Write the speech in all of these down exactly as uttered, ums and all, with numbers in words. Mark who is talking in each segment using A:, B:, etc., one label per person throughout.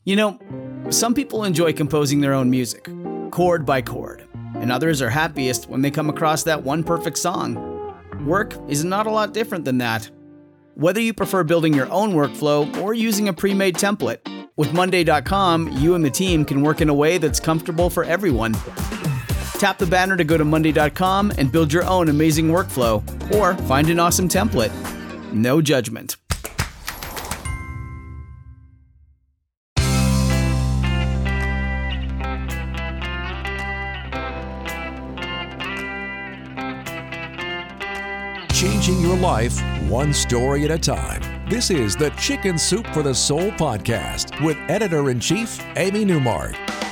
A: You know, some people enjoy composing their own music, chord by chord, and others are happiest when they come across that one perfect song. Work is not a lot different than that. Whether you prefer building your own workflow or using a pre-made template, with Monday dot com, you and the team can work in a way that's comfortable for everyone. Tap the banner to go to Monday dot com and build your own amazing workflow, or find an awesome template. No judgment.
B: Changing your life one story at a time. This is the Chicken Soup for the Soul podcast with Editor-in-Chief Amy Newmark.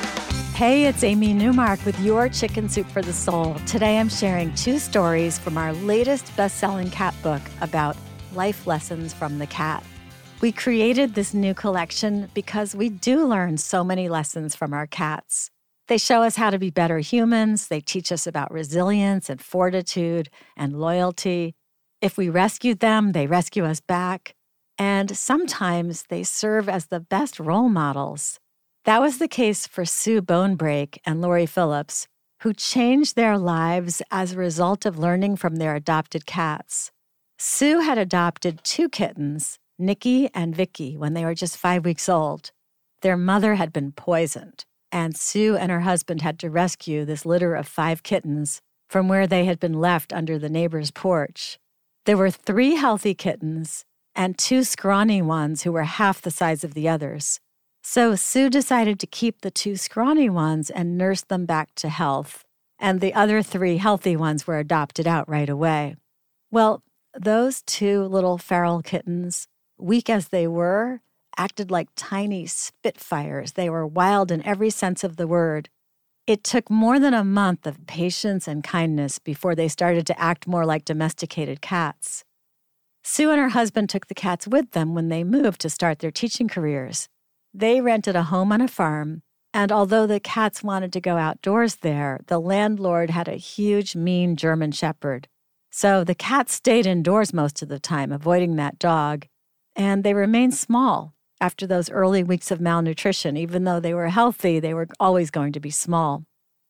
C: Hey, it's Amy Newmark with your Chicken Soup for the Soul. Today I'm sharing two stories from our latest best-selling cat book about life lessons from the cat. We created this new collection because we do learn so many lessons from our cats. They show us how to be better humans. They teach us about resilience and fortitude and loyalty. If we rescue them, they rescue us back. And sometimes they serve as the best role models. That was the case for Sue Bonebreak and Lori Phillips, who changed their lives as a result of learning from their adopted cats. Sue had adopted two kittens, Nikki and Vicky, when they were just five weeks old. Their mother had been poisoned, and Sue and her husband had to rescue this litter of five kittens from where they had been left under the neighbor's porch. There were three healthy kittens and two scrawny ones who were half the size of the others. So Sue decided to keep the two scrawny ones and nurse them back to health, and the other three healthy ones were adopted out right away. Well, those two little feral kittens, weak as they were, acted like tiny spitfires. They were wild in every sense of the word. It took more than a month of patience and kindness before they started to act more like domesticated cats. Sue and her husband took the cats with them when they moved to start their teaching careers. They rented a home on a farm, and although the cats wanted to go outdoors there, the landlord had a huge, mean German shepherd. So the cats stayed indoors most of the time, avoiding that dog, and they remained small. After those early weeks of malnutrition, even though they were healthy, they were always going to be small.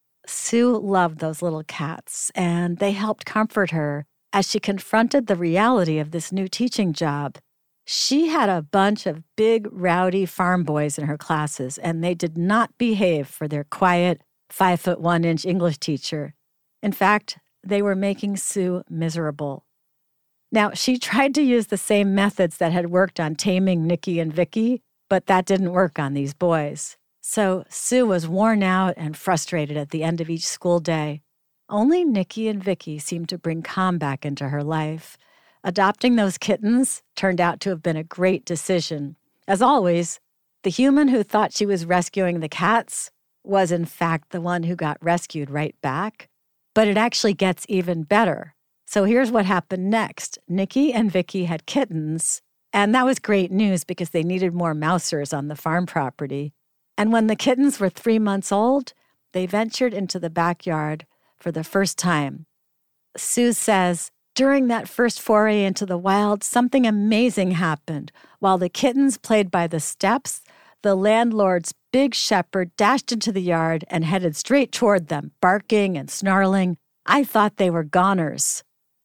C: Sue loved those little cats, and they helped comfort her as she confronted the reality of this new teaching job. She had a bunch of big, rowdy farm boys in her classes, and they did not behave for their quiet, five-foot-one-inch English teacher. In fact, they were making Sue miserable. Now, she tried to use the same methods that had worked on taming Nikki and Vicky, but that didn't work on these boys. So Sue was worn out and frustrated at the end of each school day. Only Nikki and Vicky seemed to bring calm back into her life. Adopting those kittens turned out to have been a great decision. As always, the human who thought she was rescuing the cats was in fact the one who got rescued right back. But it actually gets even better. So here's what happened next. Nikki and Vicky had kittens, and that was great news because they needed more mousers on the farm property. And when the kittens were three months old, they ventured into the backyard for the first time. Sue says, during that first foray into the wild, something amazing happened. While the kittens played by the steps, the landlord's big shepherd dashed into the yard and headed straight toward them, barking and snarling. I thought they were goners.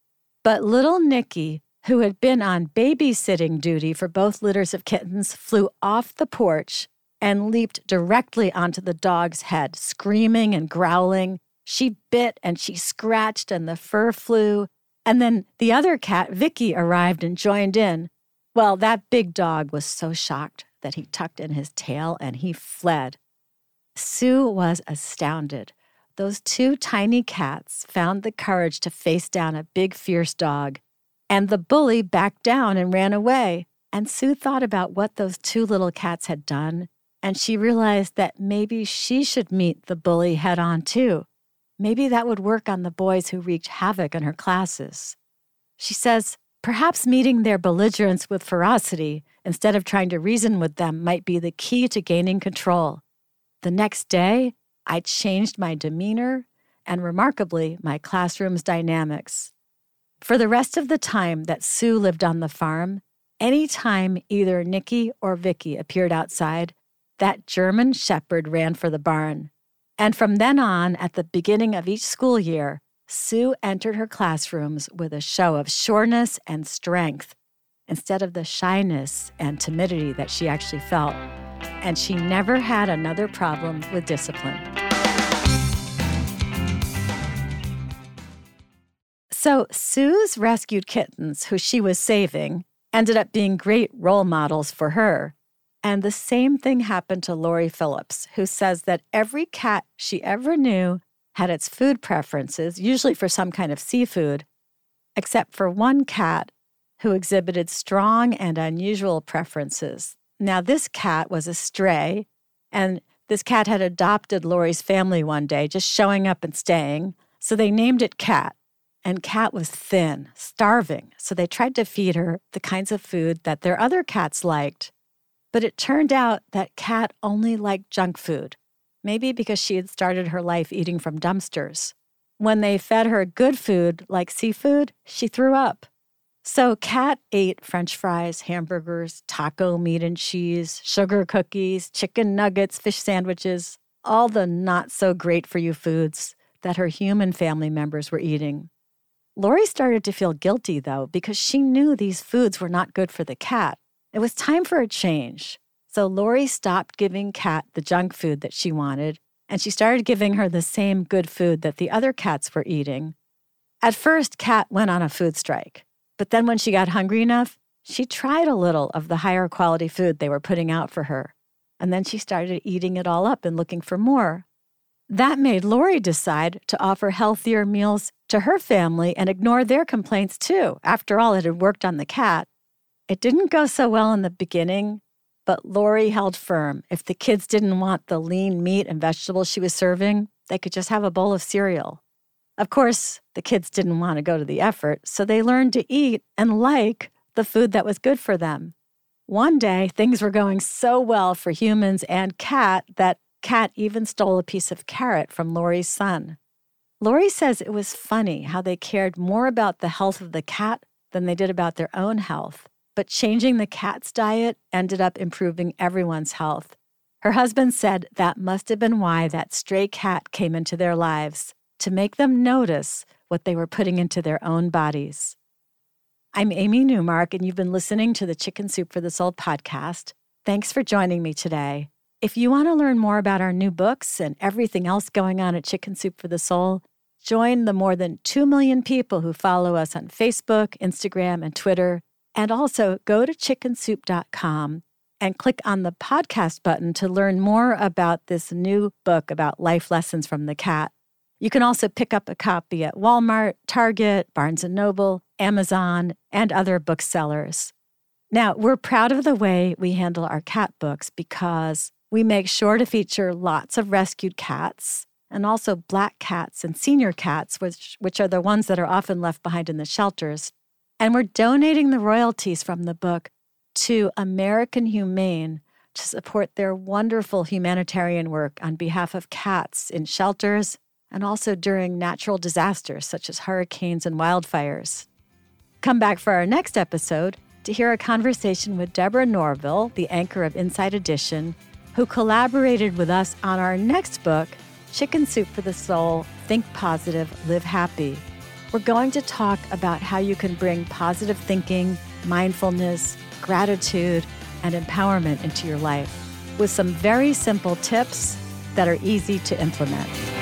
C: But little Nikki, who had been on babysitting duty for both litters of kittens, flew off the porch and leaped directly onto the dog's head, screaming and growling. She bit and she scratched and the fur flew. And then the other cat, Vicky, arrived and joined in. Well, that big dog was so shocked that he tucked in his tail and he fled. Sue was astounded. Those two tiny cats found the courage to face down a big, fierce dog, and the bully backed down and ran away. And Sue thought about what those two little cats had done, and she realized that maybe she should meet the bully head-on too. Maybe that would work on the boys who wreaked havoc in her classes. She says, perhaps meeting their belligerence with ferocity instead of trying to reason with them might be the key to gaining control. The next day, I changed my demeanor and, remarkably, my classroom's dynamics. For the rest of the time that Sue lived on the farm, any time either Nikki or Vicky appeared outside, that German shepherd ran for the barn. And from then on, at the beginning of each school year, Sue entered her classrooms with a show of sureness and strength instead of the shyness and timidity that she actually felt. And she never had another problem with discipline. So Sue's rescued kittens, who she was saving, ended up being great role models for her. And the same thing happened to Lori Phillips, who says that every cat she ever knew had its food preferences, usually for some kind of seafood, except for one cat who exhibited strong and unusual preferences. Now, this cat was a stray, and this cat had adopted Lori's family one day, just showing up and staying, so they named it Cat. And Cat was thin, starving, so they tried to feed her the kinds of food that their other cats liked. But it turned out that Cat only liked junk food, maybe because she had started her life eating from dumpsters. When they fed her good food, like seafood, she threw up. So Cat ate French fries, hamburgers, taco meat and cheese, sugar cookies, chicken nuggets, fish sandwiches, all the not-so-great-for-you foods that her human family members were eating. Lori started to feel guilty, though, because she knew these foods were not good for the cat. It was time for a change. So Lori stopped giving Cat the junk food that she wanted, and she started giving her the same good food that the other cats were eating. At first, Cat went on a food strike, but then when she got hungry enough, she tried a little of the higher quality food they were putting out for her, and then she started eating it all up and looking for more. That made Lori decide to offer healthier meals to her family and ignore their complaints too. After all, it had worked on the cat. It didn't go so well in the beginning, but Lori held firm. If the kids didn't want the lean meat and vegetables she was serving, they could just have a bowl of cereal. Of course, the kids didn't want to go to the effort, so they learned to eat and like the food that was good for them. One day, things were going so well for humans and Cat that Cat even stole a piece of carrot from Lori's son. Lori says it was funny how they cared more about the health of the cat than they did about their own health. But changing the cat's diet ended up improving everyone's health. Her husband said that must have been why that stray cat came into their lives, to make them notice what they were putting into their own bodies. I'm Amy Newmark, and you've been listening to the Chicken Soup for the Soul podcast. Thanks for joining me today. If you want to learn more about our new books and everything else going on at Chicken Soup for the Soul, join the more than two million people who follow us on Facebook, Instagram, and Twitter. And also go to chicken soup dot com and click on the podcast button to learn more about this new book about life lessons from the cat. You can also pick up a copy at Walmart, Target, Barnes and Noble, Amazon, and other booksellers. Now, we're proud of the way we handle our cat books because we make sure to feature lots of rescued cats and also black cats and senior cats, which, which are the ones that are often left behind in the shelters. And we're donating the royalties from the book to American Humane to support their wonderful humanitarian work on behalf of cats in shelters and also during natural disasters such as hurricanes and wildfires. Come back for our next episode to hear a conversation with Deborah Norville, the anchor of Inside Edition, who collaborated with us on our next book, Chicken Soup for the Soul, Think Positive, Live Happy. We're going to talk about how you can bring positive thinking, mindfulness, gratitude, and empowerment into your life with some very simple tips that are easy to implement.